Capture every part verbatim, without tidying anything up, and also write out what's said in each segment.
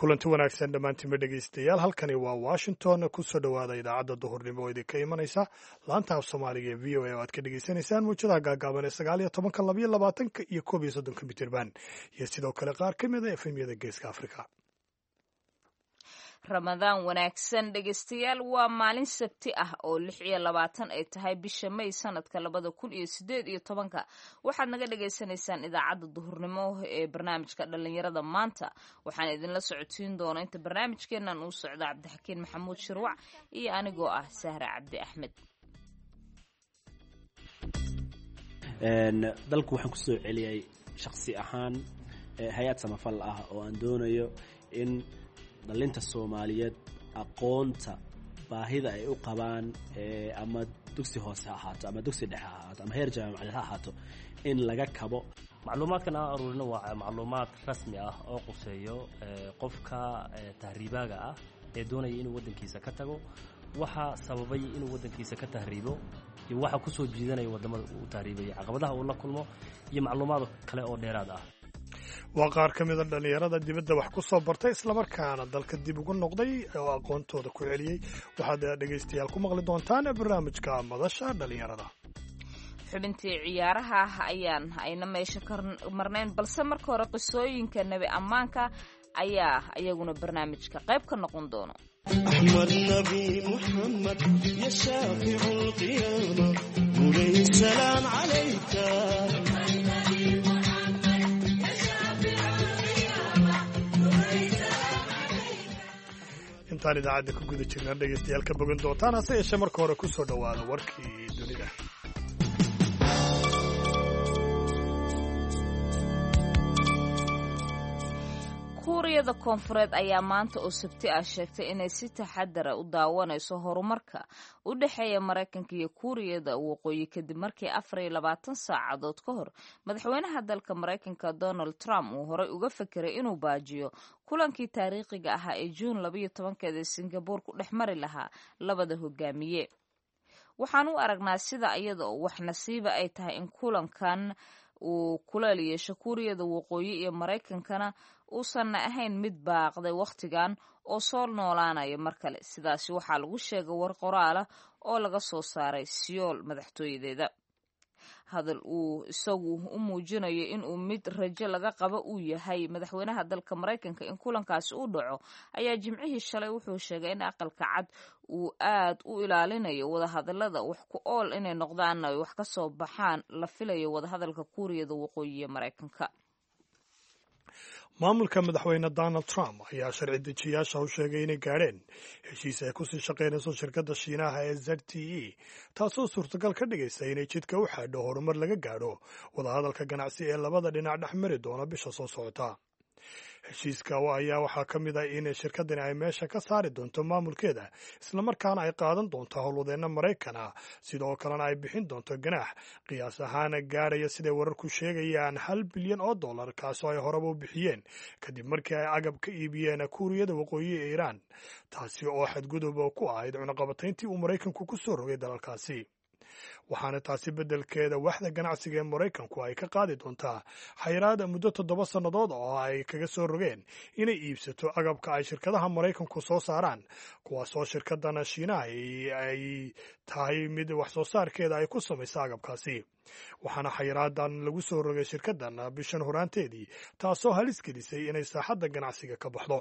kulanti wanaagsan dhammaantiinba dhegaystayaal halkani waa washington kusoo dhowaada idaacadda duhurnimo oo idinka imanaysa laanta af soomaaliga ee v o a oo aad ka dhegaysanaysaan muujadaha gaagaaban ee sagaal iyo tobanka labayo labaatanka iyo koob iyo soddonka mitirban iyo sidoo kale qaar ka mid a efemyada geeska afrika. ramadaan wanaagsan dhegaystayaal, waa maalin sabti ah oo lix iyo labaatan ay tahay bisha May sanadka labada kun iyo sideed iyo tobanka. waxaad naga dhagaysanaysaan idaacadda duhurnimo ee barnaamijka dhalinyarada maanta. waxaan idinla socodsiin doona inta barnaamijkeenan uu socda Cabdixakiin Maxamuud Shirwac iyo anigoo ah Sahra Cabdi Axmed. dalku waxaan kusoo celiyay shakhsi ahaan hay-ad samafal ah oo aan doonayo in dhalinta Soomaaliyeed aqoonta baahida ay u qabaan ama dugsi hoose ha ahaato ama dugsi dhexe ha ahaato ama heer jaamacadeed ha ahaato in laga kabo. macluumaadkan aan aruurino waa macluumaad rasmi ah oo quseeyo qofka tahriibaaga ah ee doonaya inuu wadankiisa ka tago, waxa sababay inuu wadankiisa ka tahriibo iyo waxa ku soo jiidanaya wadamada uu tahriibay, caqabadaha uu la kulmo iyo macluumaad kale oo dheeraad ah. waa qaar ka mid a dhallinyarada dibadda wax ku soo bartay islamarkaana dalka dib ugu noqday oo aqoontooda ku celiyey. waxaad dhegaystayaal ku maqli doontaan barnaamijka madasha dhallinyarada. xubintii ciyaaraha ayaan ayna meesha ka marnayn, balse marka hore qisooyinka nebi ammaanka ayaa iyaguna barnaamijka qayb ka noqon doono. أحمد نبي محمد يا شافع القيامة قولي السلام عليك. intaan idaacadda ku guda jirnaan dhegaystayaal ka bogan doontaan, hase yeeshee marka hore ku soo dhowaada warkii dunida. kuuriyada koonfureed ayaa maanta oo sabti ah sheegtay inay si taxadara u daawanayso horumarka u dhexeeya Maraykanka iyo Kuuriyada waqooyi kadib markii afar iyo labaatan saacadood ka hor madaxweynaha dalka Maraykanka Donald Trump uu horey uga fekeray inuu baajiyo kulankii taariikhiga ahaa ee Juun labayo tobankeeda ee Singapore ku dhex mari lahaa labada hogaamiye. waxaan u aragnaa sida iyada oo wax nasiiba ay tahay in kulankan uu kuleel yeesho Kuuriyada waqooyi iyo Maraykankana uusan ahayn mid baaqday wakhtigan oo soo noolaanaya mar kale. sidaasi waxaa lagu sheegay war qoraal ah oo laga soo saaray Seoul madaxtooyadeeda. hadal uu isagu u muujinayo in uu mid rajo laga qabo uu yahay madaxweynaha dalka Maraykanka in kulankaasi uu dhaco ayaa jimcihii shalay wuxuu sheegay in aqalka cad uu aad u ilaalinayo wadahadalada wax ku ool inay noqdaan ay wax ka soo baxaan la filayo wadahadalka Kuuriyada waqooyi iyo Maraykanka. maamulka madaxweyne Donald Trump ayaa sharci dejiyaasha u sheegay inay gaadheen heshiis ay kusii shaqaynayso shirkadda Shiinaha ee Z T E, taasoo suurtagal ka dhigaysa inay jidka u xaadho horumar laga gaadho wadahadalka ganacsi ee labada dhinac dhex mari doona bisha soo socota. heshiiska ayaa waxaa ka mid ah in shirkaddani ay meesha ka saari doonto maamulkeeda islamarkaana ay qaadan doonto howlwadeenna Maraykan ah, sidoo kalena ay bixin doonto ganaax qiyaas ahaan gaadhaya siday wararku sheegayaan hal bilyan oo dollar, kaasoo ay horeba u bixiyeen kadib markii ay agab ka iibiyeen Kuuriyada waqooyi ee Iiraan, taasi oo xadgudub ku ahayd cunaqabatayntii uu Maraykanku ku soo rogay dalalkaasi. waxaana taasi beddelkeeda waxda ganacsiga ee Maraykanku ay ka qaadi doontaa xayiraada muddo toddoba sannadood oo ay kaga soo rogeen inay iibsato agabka ay shirkadaha Maraykanku soo saaraan, kuwaasoo shirkadana Shiinaha ay tahay mid wax soo saarkeeda ay ku samayso agabkaasi. waxaana xayiraadan lagu soo rogay shirkaddan bishan horaanteedii, taasoo halis gelisay inay saaxadda ganacsiga ka baxdo.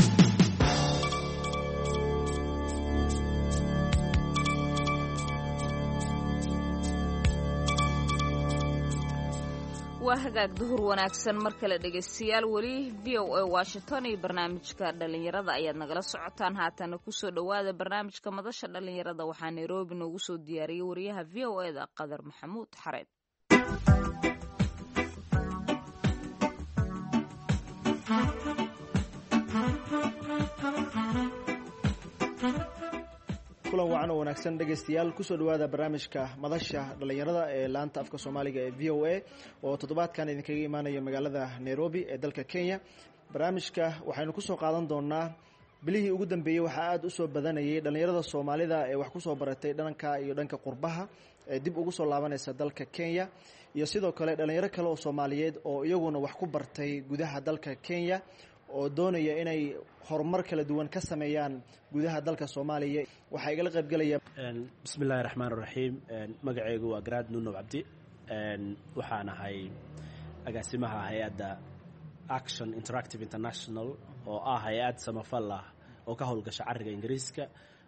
waa hagaag duhur wanaagsan mar kale dhegaystayaal. weli v o a Washington iyo barnaamijka dhalinyarada ayaad nagala socotaan. haatana kusoo dhowaada barnaamijka madasha dhalinyarada. waxaa Nairobi noogu soo diyaariyey wariyaha v o a da Qadar Maxamuud Xareed. kulan wacan oo wanaagsan dhegaystayaal, kusoo dhawaada barnaamijka madasha dhalinyarada ee laanta afka soomaaliga ee v o a oo toddobaadkan idinkaga imaanaya magaalada Nairobi ee dalka Kenya. barnaamijka waxaynu kusoo qaadan doonaa bilihii ugu dambeeyey waxaa aad u soo badanayay dhalinyarada Soomaalida ee wax ku soo baratay dhanka iyo dhanka qurbaha ee dib ugu soo laabanaysa dalka Kenya, iyo sidoo kale dhalinyaro kale oo Soomaaliyeed oo iyaguna wax ku bartay gudaha dalka Kenya oo doonaya inay horumar kala duwan ka sameeyaan gudaha dalka Soomaaliya waxaa igala qayb galaya bismillaahir raxmaanir raxiim magacaygu waa Garaad Nuno Cabdi waxaan ahay agaasimaha hay'adda Action Interactive International oo ah hay'ad samafal ah oo ka howlgasha cariga Ingiriiska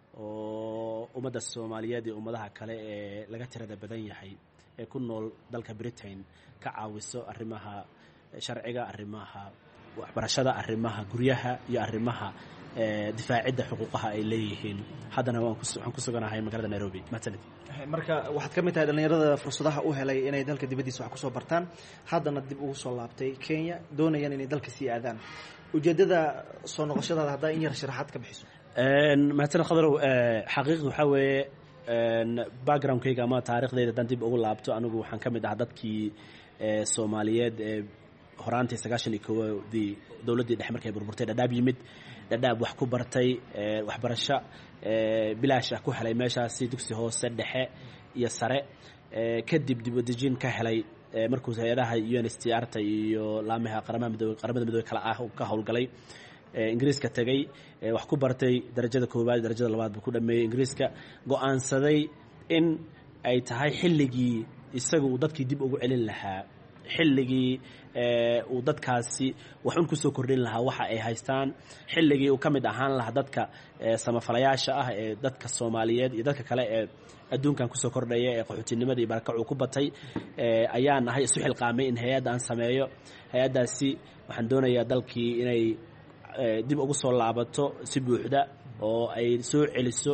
oo ummadda Soomaaliyeed iyo ummadaha kale ee laga tirada badan yahay ee ku nool dalka Britain ka caawiso arrimaha sharciga arrimaha waxbarashada arrimaha guryaha iyo arrimaha difaacidda xuquuqaha ay leeyihiin haddana waan ku suganahay magaalada Nairobi matalid marka waxaad ka mid tahay dhalinyarada fursadaha u helay inay dalka dibadiisa wax ku soo bartaan haddana dib ugu soo laabtay Kenya doonayaan inay dalka sii aadaan ujeedada soo noqoshadaada hadda in yar sharaxaad ka bixiso een matal khadrow xaqiiqdu waxa weeye een background-kayga ama taariikhdayda dan dib ugu laabto anigu waxaan ka mid ahaa dadkii Soomaaliyeed ee horaantii sagaashan iyo kowdii dawladdii dhexe markay burburtay dhadhaab yimid dhadhaab wax ku bartay waxbarasho bilaash ah ku helay meeshaasi dugsi hoose dhexe iyo sare kadib dib u dejin ka helay markuu hay'adaha U N H C R ta iyo laamaha qaramada midowga qaramada midowga kala ah ka howlgalay Ingiriiska tagay wax ku bartay darajada koowaad darajada labaad buu ku dhameeyay Ingiriiska go'aansaday in ay tahay xilligii isagu dadkii dib ugu celin lahaa xilligii uu dadkaasi wax un ku soo kordhin lahaa waxa ay haystaan xilligii uu ka mid ahaan lahaa dadka samafalayaasha ah ee dadka Soomaaliyeed iyo dadka kale ee adduunkan ku soo kordhaya ee qaxootinimada iyo barakac uu ku batay ayaan ahay isu xilqaamay in hay'adda aan sameeyo hay'addaasi waxaan doonayaa dalkii inay dib ugu soo laabato si buuxda oo ay soo celiso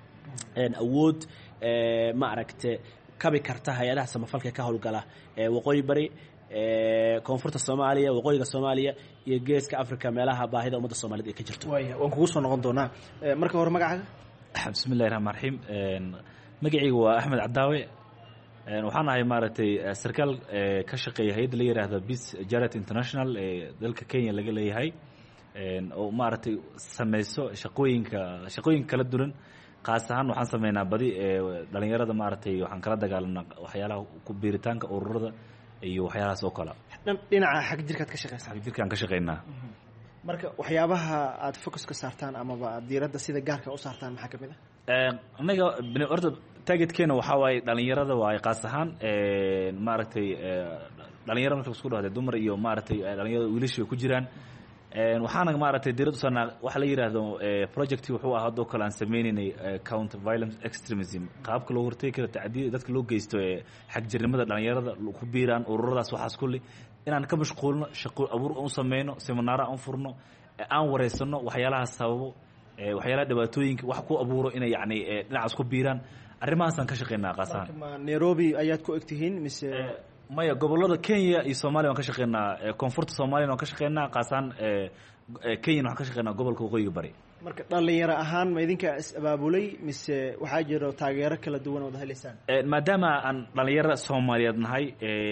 awood ma aragtay kabi karta hay'adaha samafalka ka howlgala ee waqooyi bari ee koonfurta Soomaaliya waqooyiga Soomaaliya iyo geeska Afrika meelaha baahida ummadda Soomaaliyeed ay ka jirto way waan kugu soo noqon doonaa marka hore magacaaga bismillaahir rahmaanir rahiim magacaygu waa Axmed Cadaawe waxaan ahay maaragtay sarkaal ka shaqeeya hay'adda la yiraahdo Peace Charity International ee dalka Kenya laga leeyahay oo maaragtay sameeyso shaqooyinka shaqooyin kala duwan qaas ahaan waxaan sameynaa badi dhalinyarada maaragtay waxaan kala dagaalanaa waxyaalaha ku biiritaanka ururada iyo waxyaalahaas oo kale dhinaca xaq jirkaad ka shaqeysaa xaq jirkaan ka shaqeynaa marka waxyaabaha aad focus ka saartaan ama aad diiradda sida gaarka u saartaan maxaa kamid ah anaga horta targetkeena waxaa waaye dhalinyarada waaye qaas ahaan maaragtay dhalinyaro marka isku dhahday dumar iyo maaragtay dhalinyarada wiilasha ku jiraan waxaana maaragtay diirad u saarnaa waxa la yiraahdo projecti wuxuu ahaa hadoo kale aan sameynay counter violence extremism qaabka loo hortay kara tacdiid dadka loo geysto ee xaq jirnimada dhalinyarada ku biiraan ururadaas waxaas kulli inaan ka mashquulno shaqo abuur u sameeyno seminaar aan furno aan wareysano waxyaalaha sababo waxyaalaha dhibaatooyinka wax ku abuuro inay yacni dhinacaas ku biiraan arrimahaas aan ka shaqeynaa qaasaan Nairobi ayaad ku egtihiin mise maya gobolada Kenya iyo Soomaaliya waan ka shaqeynaa koonfurta Soomaaliya waan ka shaqeynaa qaasaan Kenya waxaan ka shaqeynaa gobolka waqooyiga bari marka dhalinyaro ahaan ma idinka is abaabulay mise waxaa jira taageero kala duwan oo heleysaan maadaama aan dhalinyaro Soomaaliyeed nahay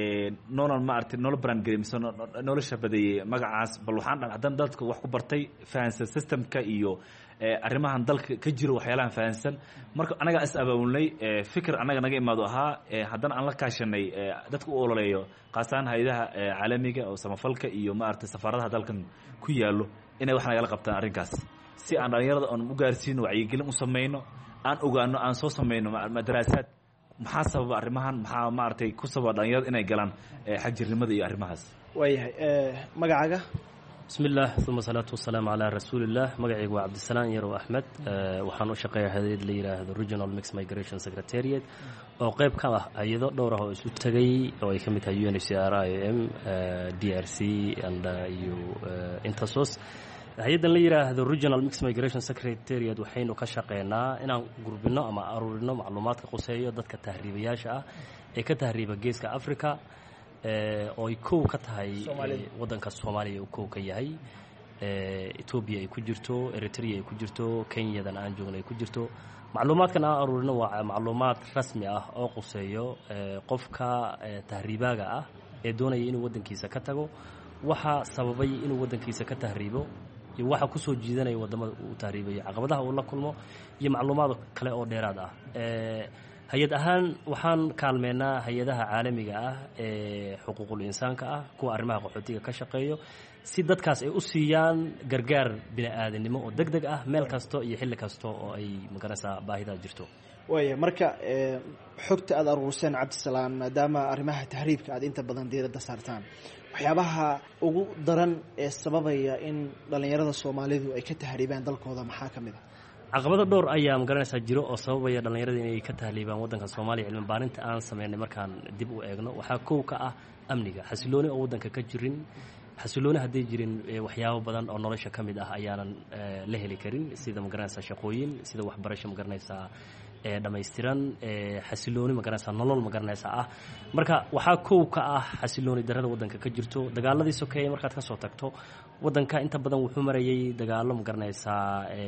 nolol ma aragtay nolol brand games nolosha badeeyay magacaas bal waxaan hadan dadka wax ku bartay fahansan systemka iyo arrimahan dalka ka jiro waxyaalahan fahansan marka anaga is abaabulnay fikir anaga naga imaado ahaa hadan aan la kaashanay dadka u ololeeyo qaasaan hay'adaha caalamiga oo samafalka iyo ma aragtay safaaradaha dalkan ku yaalo inay wax naga la qabtaan arrinkaas si aan dhalinyarada aan u gaarsiino wacyigelin u sameeyno aan ogaano aan soo sameeyno madrasad maxaa sababa arrimahan maxaa maartay ku sababa dhalinyarada inay galaan xaq jirnimada iyo arrimahaas waayahay magacaaga bismillaah thumma salaatu wasalaamu calaa rasuulillah magacaygu waa cabdisalaan yarow axmed waxaan u shaqeeyaa hay'ad la yiraahdo Regional Mixed Migration Secretariat oo qayb ka ah hay'ado dhowr ah oo isu tagay oo ay ka mid tahay U N H C R, I O M, D R C and iyo Intersos hay'adan la yiraahdo Regional Mixed Migration Secretariat waxaynu ka shaqeynaa inaan gurbino ama aruurino macluumaadka quseeyo dadka tahriibayaasha ah ee ka tahriiba geeska Afrika oo ay koow ka tahay wadanka Soomaaliya uu koow ka yahay Ethiopia ay ku jirto Eritrea ay ku jirto Kenyadan aan joognay ku jirto macluumaadkan aan aruurino waa macluumaad rasmi ah oo quseeyo qofka tahriibaga ah ee doonaya inuu wadankiisa ka tago waxa sababay inuu wadankiisa ka tahriibo iyo waxa ku soo jiidanaya wadamada uu tahriibayo caqabadaha uu la kulmo iyo macluumaad kale oo dheeraad ah ee hay'ad ahaan waxaan kaalmeynaa hay'adaha caalamiga ah ee xuquuqul insaanka ah kuwa arrimaha qaxootiga ka shaqeeyo si dadkaas ay u siiyaan gargaar bini-aadanimo oo deg deg ah meel kasto iyo xilli kasta oo ay magaranaysaa baahidaa jirto waaya marka xogta aada aruurseen cabdisalaam maadaama arrimaha tahriibka aad inta badan diiradda saartaan waxyaabaha ugu daran ee sababaya in dhallinyarada soomaalidu ay ka tahriibaan dalkooda maxaa ka mid a caqabado dhowr ayaa magaranaysaa jiro oo sababaya dhallinyarada inay ka tahriibaan waddanka soomaaliya cilmi baarinta aan sameynay markaan dib u eegno waxaa kow ka ah amniga xasilooni oo waddanka ka jirin xasilooni hadday jirin waxyaabo badan oo nolosha ka mid ah ayaanan la heli karin sida magaranaysaa shaqooyin sida waxbarasho magaranaysaa dhammaystiran xasilooni magaranaysaa nolol magaranaysaa ah marka waxaa kow ka ah xasilooni darada waddanka ka jirto dagaaladii sokeeye markaad ka soo tagto waddanka inta badan wuxuu marayay dagaalo magaranaysaa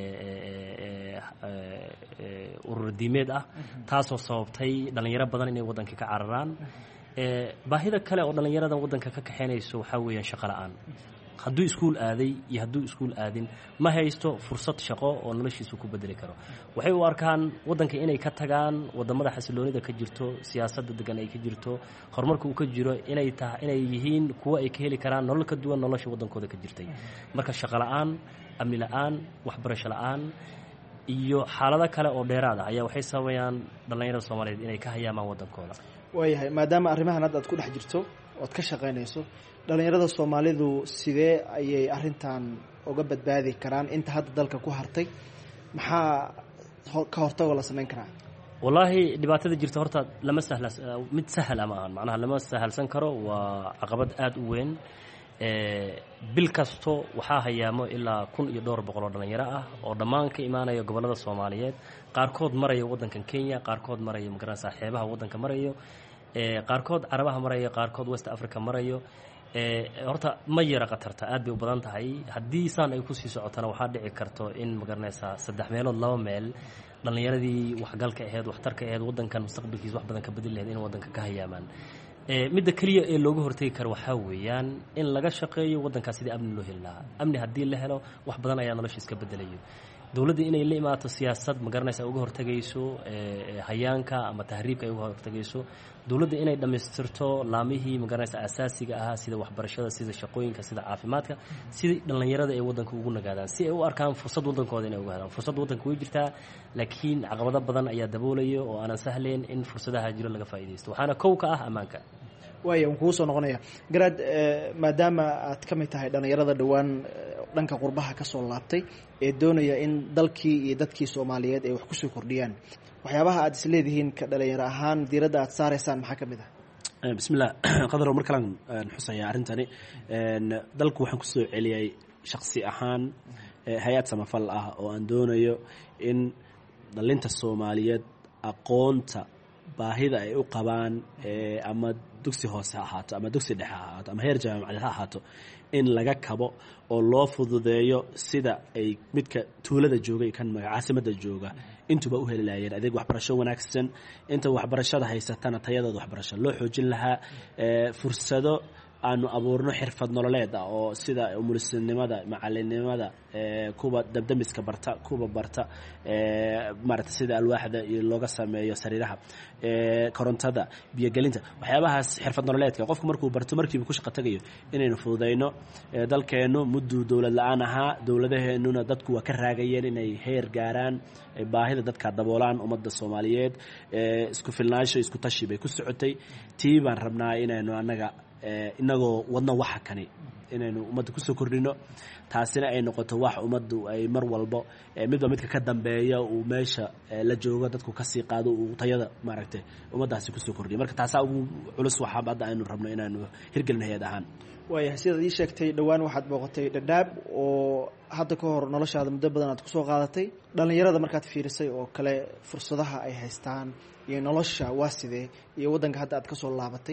urur diimeed ah taasoo sababtay dhallinyaro badan inay waddanka ka cararaan baahida kale oo dhallinyarada waddanka ka kaxeynayso waxaa weeyaan shaqo la-aan hadduu iskuul aaday iyo hadduu iskuul aadin ma haysto fursad shaqo oo noloshiisu ku bedeli karo waxay u arkaan waddanka inay ka tagaan wadamada xasiloonida ka jirto siyaasadda degan ay ka jirto horumarka uu ka jiro inay tahay inay yihiin kuwo ay ka heli karaan nolol ka duwan nolosha waddankooda ka jirtay marka shaqo la-aan amni la-aan waxbarasho la-aan iyo xaalado kale oo dheeraad ah ayaa waxay sababayaan dhallinyarada soomaaliyeed inay ka hayaamaan waddankooda waayahay maadaama arrimahan hadda aad ku dhex jirto oad ka shaqaynayso dhallinyarada soomaalidu sidee ayay arrintan uga badbaadi karaan inta hadda dalka ku hartay maxaa ka hortagoo la samayn karaa wallaahi dhibaatada jirta horta lama sahla mid sahla ma ahan macnaha lama sahalsan karo waa caqabad aada u weyn bil kasto waxaa hayaamo ilaa kun iyo dhowr boqol oo dhallinyaro ah oo dhammaan ka imaanaya gobollada soomaaliyeed qaarkood maraya waddankan kenya qaarkood maraya magaranaysaa xeebaha waddanka marayo qaarkood carabaha marayo qaarkood west africa marayo horta ma yara khatarta aad bay u badan tahay haddii saan ay kusii socotana waxaa dhici karto in magaranaysaa saddex meelood laba meel dhallinyaradii waxgalka aheyd waxtarka aheyd waddankan mustaqbalkiisa wax badan ka bedeli laheyd in waddanka ka hayaamaan midda keliya ee looga hortegi karo waxaa weeyaan in laga shaqeeyo waddankaas sidii amni loo heli lahaa amni haddii la helo wax badan ayaa nolosha iska bedelayo dowladda inay la imaato siyaasad magaranaysa uga hortagayso hayaanka ama tahriibka ay uga hortagayso dowladda inay dhammaystirto laamihii magaranaysa asaasiga ahaa sida waxbarashada sida shaqooyinka sida caafimaadka sidii dhallinyarada ay waddanka ugu nagaadaan si ay u arkaan fursad waddankooda inay uga helaan fursad waddanka way jirtaa laakiin caqabado badan ayaa daboolaya oo aanan sahlayn in fursadaha jiro laga faa'iidaysto waxaana kow ka ah ammaanka waaya waan kugu soo noqonaya garaad maadaama aad ka mid tahay dhallinyarada dhowaan dhanka qurbaha ka soo laabtay ee doonaya in dalkii iyo dadkii soomaaliyeed ay wax kusoo kordhiyaan waxyaabaha aad isleedihiin ka dhalinyaro ahaan diiradda aad saaraysaan maxaa ka mid ah bismillah qadar mar kalan xusaya arrintani dalku waxaan kusoo celiyay shakhsi ahaan hay-ad samafal ah oo aan doonayo in dhalinta soomaaliyeed aqoonta baahida ay u qabaan ama dugsi hoose ha ahaato ama dugsi dhexe ha ahaato ama heer jaamacadeed ha ahaato in laga kabo oo loo fududeeyo sida ay midka tuulada jooga iyo kan caasimadda jooga intuba u heli lahaayeen adeeg waxbarasho wanaagsan inta waxbarashada haysatana tayadooda waxbarasho loo xoojin lahaa fursado aanu abuurno xirfad nololeed ah oo sida umulisinimada macalinimada kuwa dabdamiska barta kuwa barta maarata sida alwaaxda iyo looga sameeyo sariiraha korontada biyogelinta waxyaabahaas xirfad nololeedka qofku markuu barto markiiba ku shaqo tagayo inaynu fududayno dalkeennu mudduu dowlad la-aan ahaa dowladaheenuna dadku waa ka raagayeen inay heer gaaraan baahida dadka daboolaan ummadda soomaaliyeed isku filnaansho isku tashi bay ku socotay tii baan rabnaa inaynu annaga inagoo wadno waxa kani inaynu ummadda kusoo kordhino taasina ay noqoto wax ummaddu ay mar walbo midba midka ka dambeeya uu meesha la joogo dadku kasii qaado uu tayada maaragtay ummaddaasi kusoo kordhiyo marka taasaa ugu culus waxaa hadda aynu rabno inaanu hirgelin hay-ad ahaan waayahay sidaad ii sheegtay dhowaan waxaad booqatay dhadhaab oo hadda ka hor noloshaada muddo badan aad kusoo qaadatay dhallinyarada markaad fiirisay oo kale fursadaha ay haystaan iyo nolosha waa sidee iyo waddanka hadda aad ka soo laabatay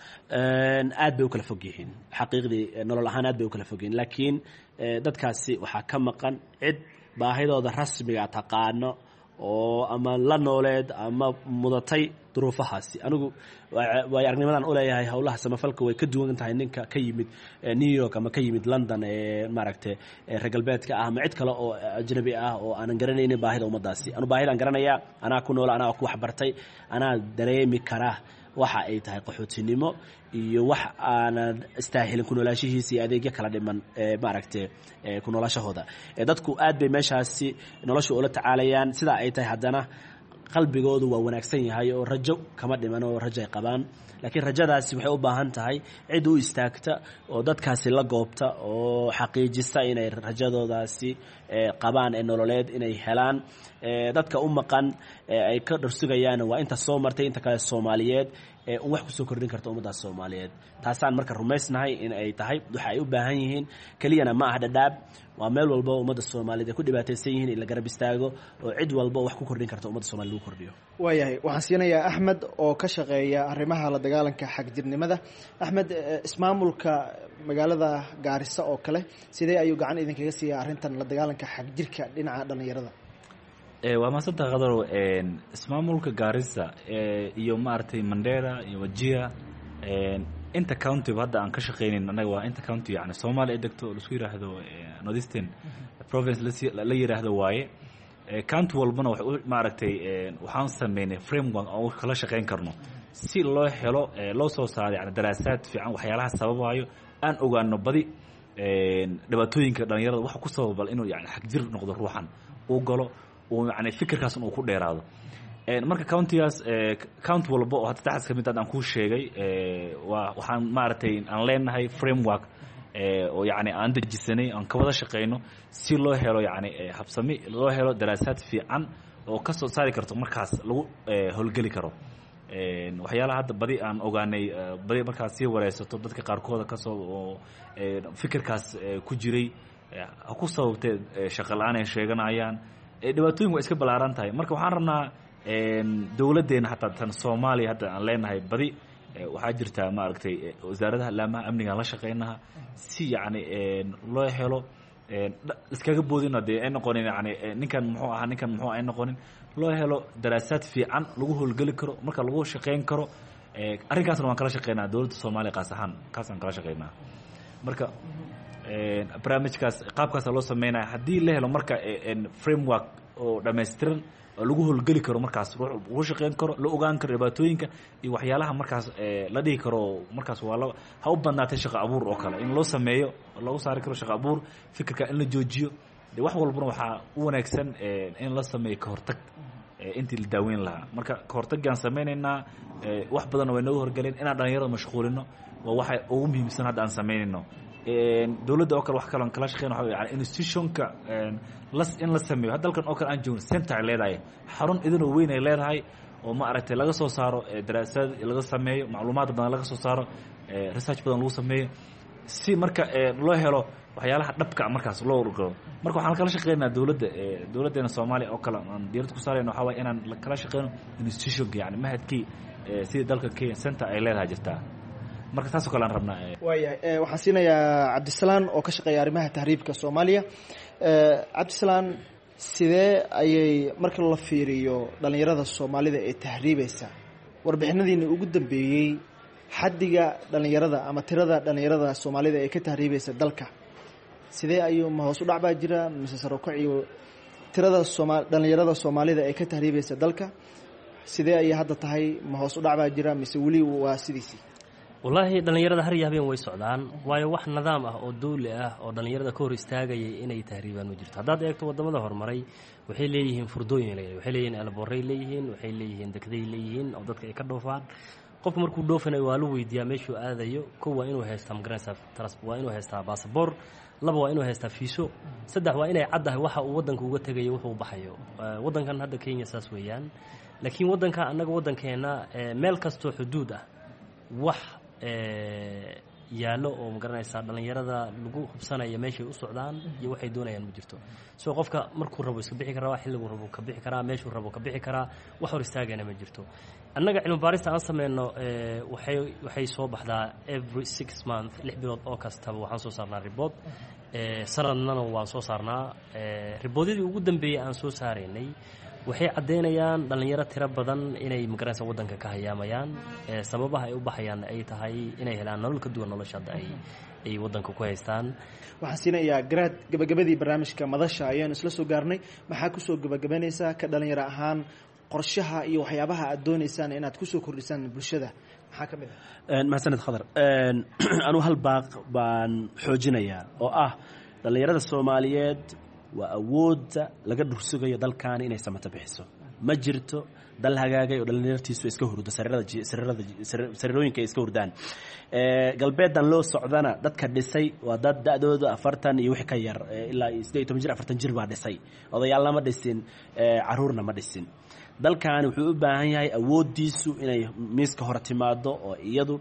aad bay u kala fog yihiin xaqiiqdii nolol ahaan aad bay u kala fog yihiin laakiin dadkaasi waxaa ka maqan cid baahidooda rasmiga taqaano oo ama la nooleed ama mudatay duruufahaasi anigu waay aragnimadan uleeyahay howlaha samafalka way ka duwan tahay ninka ka yimid new york ama ka yimid london ee maaragtay reer galbeedka ah ama cid kale oo ajnabi ah oo aanan garanaynin baahida ummaddaasi anu baahidaan garanayaa anaa ku noola anaa ku waxbartay anaa dareemi karaa waxa ay tahay qaxootinimo iyo wax aanan istaahilin ku noolaashihiisa iyo adeegyo kala dhiman maaragtay ku noolashahooda dadku aad bay meeshaasi nolosha ula tacaalayaan sidaa ay tahay haddana qalbigoodu waa wanaagsan yahay oo rajo kama dhiman oo rajo ay qabaan laakiin rajadaasi waxay u baahan tahay cid u istaagta oo dadkaasi la goobta oo xaqiijisa inay rajadoodaasi qabaan ee nololeed inay helaan dadka u maqan ay ka dharsugayaan waa inta soo martay inta kale Soomaaliyeed ee wax ku soo kordhin karta ummadda Soomaaliyeed taasaan marka rumaysnahay in ay tahay waxa ay u baahan yihiin kaliyana ma aha dhadhaab waa meel walba ummadda Soomaaliyeed ku dhibaataysan yihiin in la garab istaago oo cid walba wax ku kordhin karta ummadda Soomaaliyeed lagu kordhiyo waayahay waxaan siinayaa Axmed oo ka shaqeeya arrimaha la dagaalanka xagjirnimada Axmed ismaamulka magaalada Gaarisa oo kale sidee ayuu gacan idinkaga siiyay arrintan la dagaalanka xagjirka dhinaca dhalinyarada ee waa maasanta qadaro een ismaamulka Gaarisa ee iyo maartay Mandera iyo Wajir een inta county hadda aan ka shaqeynay anaga waa inta county yani Soomaaliya degto la isku yiraahdo Northeastern province la yiraahdo waaye ee county walbana wax maartay waxaan sameynay framework oo kala shaqeyn karno si loo helo loo soo saaro yani daraasaad fiican waxyaalaha sababayo aan ogaano badi een dhibaatooyinka dhalinyarada waxa ku sababay inuu yani xagjir noqdo ruuxan uu galo oo yani fikirkaas uu ku dheeraado een marka county-gaas ee county walba oo hadda taxas kamid aan ku sheegay ee waa waxaan maartay aan leenahay framework ee oo yani aan dejisanay aan ka wada shaqeyno si loo helo yani habsami loo helo daraasaad fiican oo ka soo saari karto markaas lagu howlgali karo een waxyaalaha hadda badi aan ogaanay badi markaas si wareysato dadka qaarkooda ka soo fikirkaas ku jiray ku sababtay shaqo la'aan ay sheeganayaan dhibaatooyin waa iska balaaran tahay marka waxaan rabnaa een dawladeena hatta tan Soomaaliya hadda aan leenahay badi waxa jirta ma aragtay wasaaradda laamaha amniga la shaqeynaha si yani een loo helo een iskaga boodina de ay noqonin yani ninkan muxuu ahaa ninkan muxuu ay noqonin loo helo daraasaad fiican lagu howlgali karo marka lagu shaqeyn karo ee arrinkaasna waan kala shaqeynaa dawladda Soomaaliya qaas ahaan kaas aan kala shaqeynaa marka een barnaamijkaas qaabkaas loo sameeyay hadii la helo marka een framework oo dhameystiran lagu howlgali karo markaas ruux uu shaqeyn karo la ogaan karo dhibaatooyinka iyo waxyaalaha markaas ee la dhigi karo markaas waa la ha u badnaatay shaqo abuur oo kale in loo sameeyo lagu saari karo shaqo abuur fikirka in la joojiyo de wax walbana waxa u wanaagsan ee in la sameeyo ka hortag ee intii la daaweyn lahaa marka ka hortagaan sameeynayna ee wax badan way noo horgaleen inaan dhalinyarada mashquulino waa waxa ugu muhiimsan hadda aan sameynayno een dawladda oo kale wax kale aan kala shaqeyn waxa yani institutionka een las in la sameeyo hadda halkan oo kale aan joogno center leedahay xarun idin oo weyn ay leedahay oo ma aragtay laga soo saaro daraasad laga sameeyo macluumaad badan laga soo saaro research badan lagu sameeyo si marka loo helo waxyaalaha dhabka markaas loo ururo marka waxaan kala shaqeynaa dawladda dawladdeena Soomaaliya oo kale aan diirad ku saarayno waxa way inaan kala shaqeyno institutionka yani mahadkii sida dalka Kenya center ay leedahay jirta marka taas oo kale aan rabnaa waayahay waxaan siinayaa Cabdisalaan oo ka shaqeeya arrimaha tahriibka Soomaaliya ee Cabdisalaan sidee ayay marka la fiiriyo dhalinyarada Soomaalida ee tahriibaysa warbixinadiina ugu dambeeyay xaddiga dhalinyarada ama tirada dhalinyarada Soomaalida ee ka tahriibaysa dalka sidee ayuu ma hoos u dhacbaa jira mise saro kaciyo tirada Soomaali dhalinyarada Soomaalida ee ka tahriibaysa dalka sidee ay hadda tahay ma hoos u dhacbaa jira mise wali waa sidiisii wallaahi dhalinyarada har iyo habeen way socdaan waayo wax nidaam ah oo dawli ah oo dhalinyarada ka hor istaagayay inay tahriibaan ma jirto haddaad eegto wadamada horumaray waxay leeyihiin furdooyin leeyahay waxay leeyihiin alboorey leeyihiin waxay leeyihiin degday leeyihiin oo dadka ay ka dhoofaan qofku markuu dhoofanayo waa la weydiiyaa meeshuu aadayo kow waa inuu haystaa magaranaysa waa inuu haystaa baasaboor laba waa inuu haystaa fiiso saddex waa inay caddahay waxa uu waddanka uga tegayo wuxuu u baxayo waddankan hadda Kenya saas weeyaan laakiin waddanka annaga waddankeena meel kastoo xuduud ah wax yaalo oo magaranaysa dhalinyarada lagu hubsanayo meeshay u socdaan iyo waxay doonayaan ma jirto soo qofka markuu rabo iska bixi karaa xilligu rabo ka bixi karaa meeshuu rabo ka bixi karaa wax hor istaagana ma jirto annaga cilmi baarista aan sameeyno waxay waxay soo baxdaa every six months lix bilood oo kastaba waxaan soo saarnaa report sanadnana waan soo saarnaa reportadii ugu dambeeyay aan soo saaraynay waxay cadeynayaan dhalinyaro tiro badan inay magaranaysa waddanka ka hayaamayaan sababaha ay u baxayaan ay tahay inay helaan nolol ka duwan nolosha hadda ay ay waddanka ku haystaan waxaan siinayaa garaad gabagabadii barnaamijka madasha ayaan isla soo gaarnay maxaa ku soo gabagabanaysaa ka dhalinyaro ahaan qorshaha iyo waxyaabaha aad dooneysaan inaad kusoo kordhisaan bulshada maxaa ka mid ah? mahadsaned khadar. anuu hal baaq baan xoojinayaa oo ah dhallinyarada soomaaliyeed waa awoodda laga dhursugayo dalkaani inay samata bixiso. ma jirto dal hagaagay oo dhallinyartiisu iska hurdo sariirooyinka ay iska hurdaan. galbeedan loo socdana dadka dhisay waa dad da-dooda afartan iyo wixii ka yar ilaa siddeed iyo toban jir afartan jir baa dhisay. odayaalna ma dhisin, caruurna ma dhisin. dalkaani wuxuu u baahan yahay awooddiisu inay miiska hore timaado oo iyadu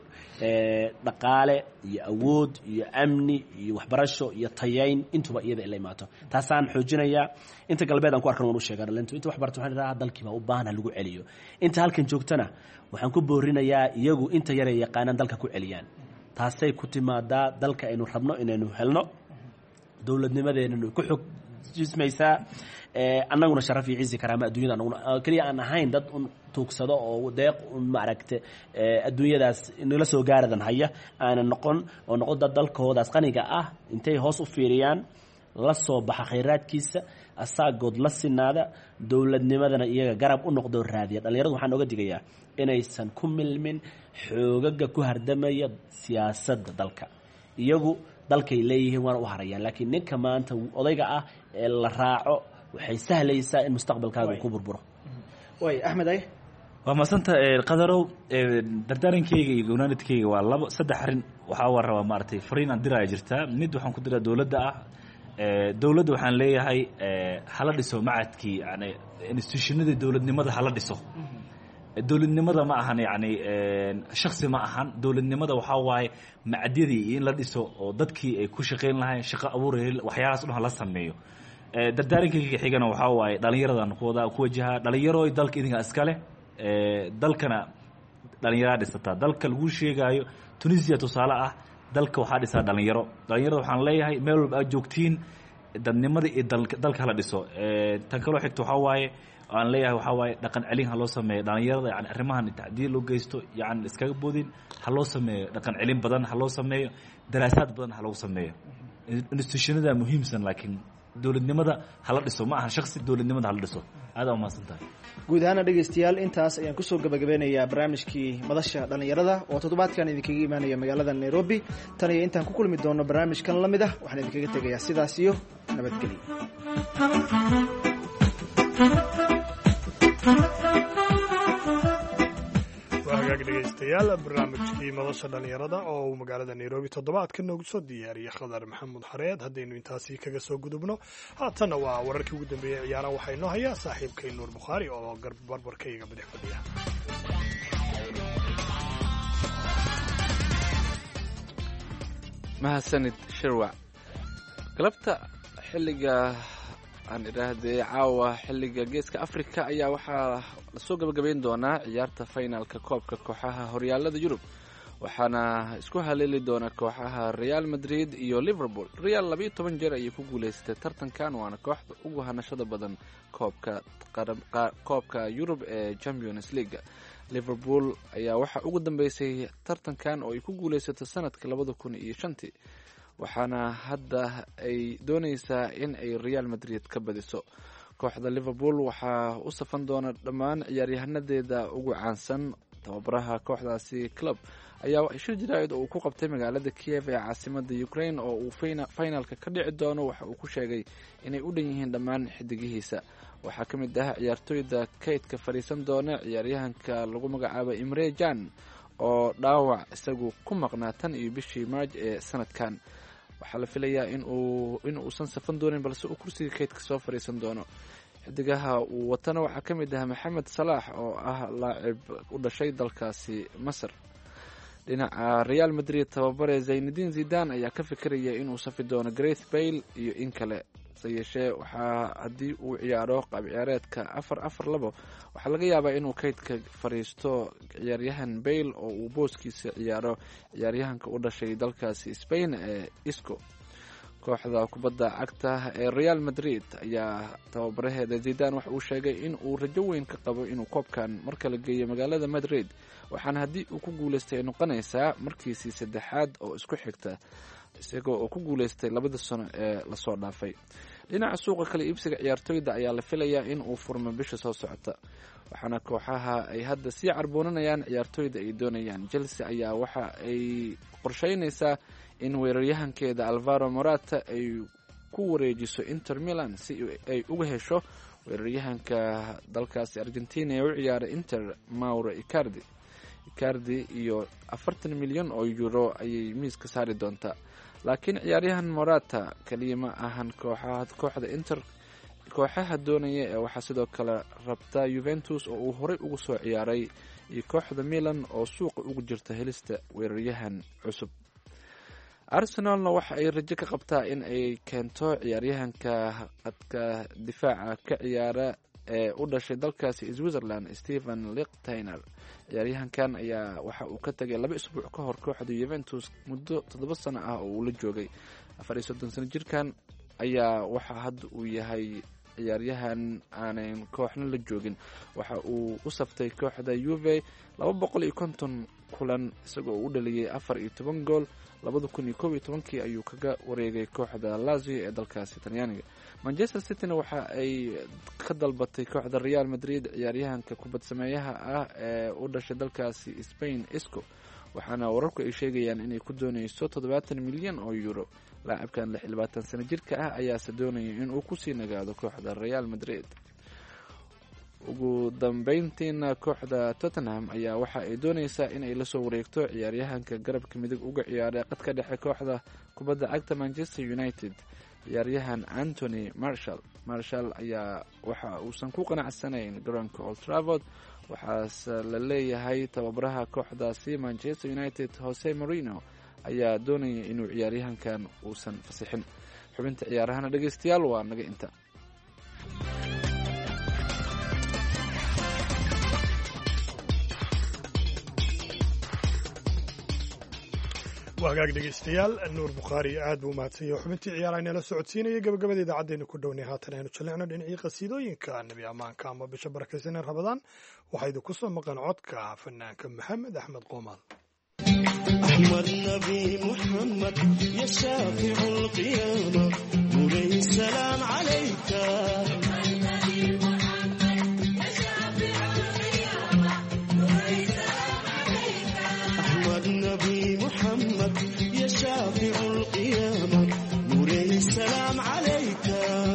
dhaqaale iyo awood iyo amni iyo waxbarasho iyo tayayn intuba iyada ila imaato. taasaan xoojinayaa. inta galbeed aan ku arkan waan u sheegaa dhalintu inta wax barto waxaan idhahaa dalkiiba u baahan ha lagu celiyo. inta halkan joogtana waxaan ku boorinayaa iyagu inta yaray yaqaanaan dalka ku celiyaan. taasay ku timaadaa dalka aynu rabno inaynu helno. dowladnimadeennanu ku xog jismaysaa. annaguna sharaf iyo ciisi karaama adduunyada annaguna kaliya aan ahayn dad un tuugsado oo deeq un maaragta adduunyadaas nala soo gaaradan haya aanan noqon oo noqon dad dalkoodaas qaniga ah intay hoos u fiiriyaan la soo baxa khayraadkiisa asaagood la sinaada dowladnimadana iyaga garab u noqdo raadiya. dhallinyaradu waxaan oga digayaa inaysan ku milmin xoogaga ku hardamaya siyaasadda dalka. iyagu dalkay leeyihiin waana u harayaan, laakiin ninka maanta odayga ah ee la raaco waxay sahlaysaa in mustaqbalkaaga ku burburo. way axmed ay waa maasanta qadarow. dardaarankeyga iyo gonaanadkeyga waa labo saddex arrin waxaa waa rabaa maaragtay fariin aan diraya jirtaa. mid waxaan ku diraa dowladda ah. dowladda waxaan leeyahay hala dhiso macadkii yani institutionadii dowladnimada hala dhiso. dowladnimada ma ahan yani shaksi ma ahan. dowladnimada waxaa waaye macadyadii in la dhiso oo dadkii ay ku shaqayn lahayn shaqo abuur waxyaalahaas dhan hala sameeyo. dardaarankeyga xigana waxaa waaye dhallinyaradan kuwada ku wajaha dhalinyarooy dalka idinka iskale. dalkana dhalinyaraa dhisataa. dalka lagu sheegaayo tunisia tusaale ah. dalka waxaa dhisaa dhalinyaro. dhalinyarada waxaan leeyahay meel walba aad joogtiin dadnimada iyo dalka hala dhiso. tan kaloo xigta waxaa waaye aan leeyahay waxaa waaye dhaqan celin ha loo sameeyo dhalinyarada. yani arrimahan tacdiil loo geysto yani iskaga boodin ha loo sameeyo dhaqan celin badan ha loo sameeyo daraasaad badan ha loogu sameeyo. institutionada muhiimsan laakiin dowladnimada hala dhiso ma aha shaksi. dowladnimada hala dhiso. aad aa umahadsan tahay. guud ahaana dhegaystayaal intaas ayaan kusoo gabagabeynayaa barnaamijkii madasha dhallinyarada oo toddobaadkan idinkaga imaanaya magaalada nairobi. tan iyo intaan ku kulmi doono barnaamijkan la mid ah waxaan idinkaga tegayaa sidaas iyo nabadgelyo. dhegeystayaal barnaamijkii madasha dhallinyarada oo uu magaalada nairobi toddobaadka noogu soo diyaariyey khadar maxamuud xareed. haddaynu intaasi kaga soo gudubno haatanna waa wararkii ugu dambeeyey ciyaaraha waxaa inoo hayaa saaxiibkay nuur bukhaari oo barbarkayga bidix fadhiya. mahadsanid shirwac. galabta xilliga aan idhaahdee caawa xilliga geeska africa ayaa waxaa lasoo gabagabayn doonaa ciyaarta finalka koobka kooxaha horyaalada yurub, waxaana isku haleeli doona kooxaha real madrid iyo liverpool. real labiiyo toban jeer ayay ku guuleysatay tartankan, waana kooxda ugu hanashada badan koobka koobka yurub ee champions league. liverpool ayaa waxaa ugu dambeysay tartankan oo ay ku guuleysatay sanadka labada kun iyo shantii, waxaana hadda ay dooneysaa in ay real madrid ka badiso. kooxda liverpool waxaa u safan doona dhammaan ciyaaryahanadeeda ugu caansan. tababaraha kooxdaasi club ayaa shir jaraa'id oo uu ku qabtay magaalada Kiev ee caasimada Ukraine oo uu finalka ka dhici doono waxa uu ku sheegay inay u dhan yihiin dhammaan xidigihiisa. waxaa ka mid ah ciyaartooyda kaydka fariisan doona ciyaaryahanka lagu magacaabo Imre Can oo dhaawac isagu ku maqnaa tan iyo bishii March ee sanadkan. waxaa la filayaa in uu in uusan safan doonin balse uu kursiga kaydka soo fariisan doono. xidigaha uu watana waxaa ka mid ah Mohamed Salah oo ah laacib u dhashay dalkaasi Masar. dhinaca Real Madrid tababare Zinedine Zidane ayaa ka fikiraya inuu safi doono Gareth Bale iyo in kale. yeeshee waxaa haddii uu ciyaaro qaab ciyaareedka afar afar labo waxaa laga yaabaa inuu kaydka fariisto ciyaaryahan Bale oo uu booskiisa ciyaaro ciyaaryahanka u dhashay dalkaasi Spain ee Isco. kooxda kubadda cagta ee Real Madrid ayaa tababaraheeda Zidane waxa uu sheegay in uu rajo weyn ka qabo inuu koobkan mar kale geeyo magaalada Madrid, waxaana haddii uu ku guuleystay noqonaysaa markiisii saddexaad oo isku xigta isagoo oo ku guuleystay labada sano ee lasoo dhaafay. dhinaca suuqa kale iibsiga ciyaartooyda ayaa la filayaa in uu furmo bisha soo socota, waxaana kooxaha ay hadda sii carboonanayaan ciyaartooyda ay doonayaan. Chelsea ayaa waxa ay qorsheynaysaa in weeraryahankeeda Alvaro Morata ay ku wareejiso Inter Milan si ay uga hesho weeraryahanka dalkaasi Argentina ee u ciyaara Inter Mauro Icardi. Icardi iyo afartan milyan oo euro ayay miiska saari doontaa, laakiin ciyaaryahan Morata kaliya ma ahan kooxaha kooxda Inter kooxaha doonaya ee waxaa sidoo kale rabta Juventus oo uu horey ugu soo ciyaaray iyo kooxda Milan oo suuqa ugu jirta helista weeraryahan cusub. Arsenalna waxa ay rajo ka qabtaa in ay keento ciyaaryahanka qadka difaaca ka ciyaara ee u dhashay dalkaasi Switzerland Steven Lichtsteiner. ciyaaryahankan ayaa waxa uu ka tagay laba isbuuc ka hor kooxda Juventus muddo toddoba sano ah oo uu la joogay. afar iyo soddon sano jirkan ayaa waxa hadda uu yahay ciyaaryahan aanan kooxna la joogin. waxa uu u saftay kooxda Juve laba boqol iyo konton kulan isagoo u dhaliyay afar iyo toban gool. labada kun iyo kow iyo tobankii ayuu kaga wareegay kooxda Lazio ee dalkaasi Talyaaniga. Manchester City-na waxa ay ka dalbatay kooxda Real Madrid ciyaaryahanka kubad sameeyaha ah ee u dhashay dalkaasi Spain Isco, waxaana wararku ay sheegayaan inay ku doonayso toddobaatan milyan oo euro. laacibkan lix iyo labaatan sano jirka ah ayaase doonaya inuu kusii nagaado kooxda Real Madrid. ugu dambeyntiina kooxda Tottenham ayaa waxa ay doonaysaa inay la soo wareegto ciyaaryahanka garabka midig uga ciyaaray qadka dhexe kooxda kubadda cagta Manchester United, ciyaaryahan Anthony Martial. Martial ayaa waxa uusan ku qanacsanayn garoonka Old Trafford, waxaase la leeyahay tababaraha kooxdaasi Manchester United Jose Mourinho ayaa doonaya inuu ciyaaryahankan uusan fasixin. xubinta ciyaarahana dhegeystayaal waa naga inta. wagaag dhegeystayaal nuur bukhaari aad buu mahadsan yahay xubintii ciyaaraha inala socodsiinaya gabagabada idaacaddeenu ku dhownay haatan aynu jallecno dhinacii qasiidooyinka nebi ammaanka ama bisha barakaysan ee rabadaan waxaa idinku soo maqan codka fanaanka maxamed axmed qoomaal. أحمد نبي محمد يا شافع القيامة مولاي السلام عليك. أحمد نبي محمد يا شافع القيامة مولاي السلام عليك.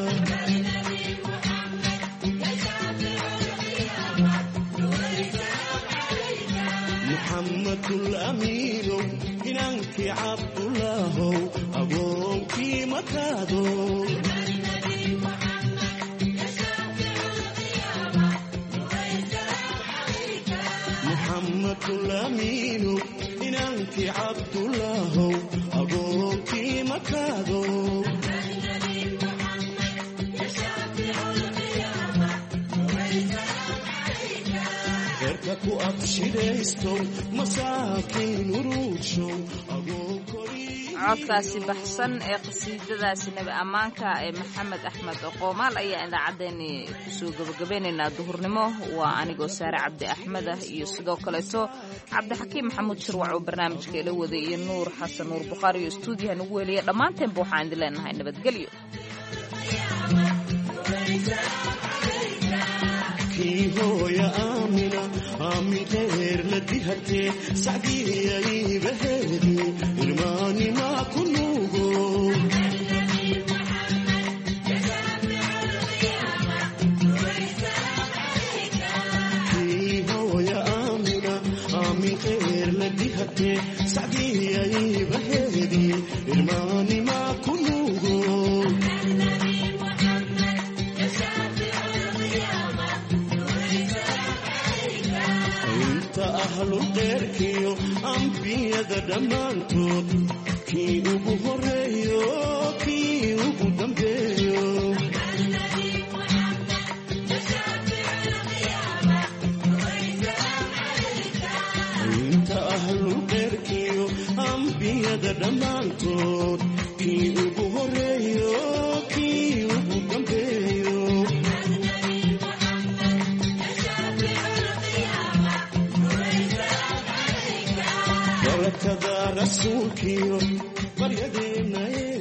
محمد الأمين إنك عبد الله أبوك مكادو. محمد الأمين إنك عبد الله أبوك مكادو. ku abshiraysto masaakiin uruudsho codkaasi baxsan ee qasiidadaasi nebi ammaanka ee maxamed axmed qoomaal ayaa idaacaddeenni kusoo gabagabeynaynaa duhurnimo. waa anigoo saare cabdi axmed ah iyo sidoo kaleeto cabdixakiim maxamuud shirwac oo barnaamijka ila waday iyo nuur xasan nuur bukhaari iyo stuudiyaha nagu weliya dhammaanteenba waxaan idin leenahay nabadgelyo. hooya aamina aamin khayr la dihatee sacdiyay baheedi irmaani maa ku nuugo. hooya aamina aamin khayr la dihatee sacdiyay baheedi irmaani maa ku nuugo. ahlu qeyrkiyo ambiyada dhammaantood kii ugu horeeyo kii ugu dambeeyo. inta ahlu qeyrkiyo ambiyada dhammaantood kii ugu horeeyo kii ugu dambeeyo. barakada rasuulkiyo baryadeena